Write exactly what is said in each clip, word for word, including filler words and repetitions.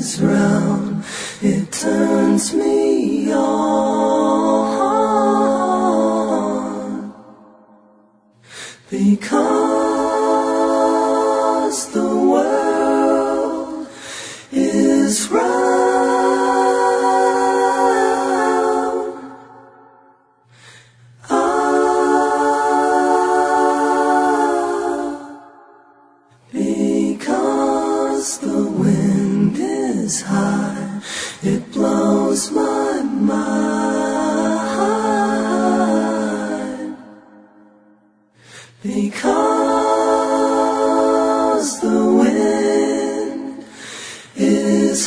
is round, it turns me on, because the world is round. Because the wind is high, it blows my mind. Because the wind is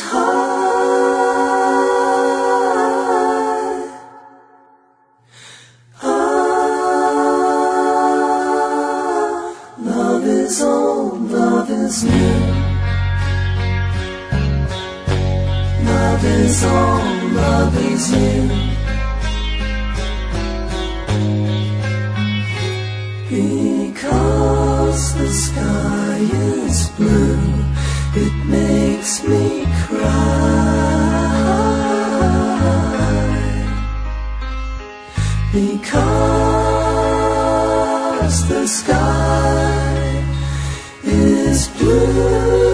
high, ah, love is old, love is new. Love is old, love is new. Because the sky is blue, it makes me cry. Because the sky is blue.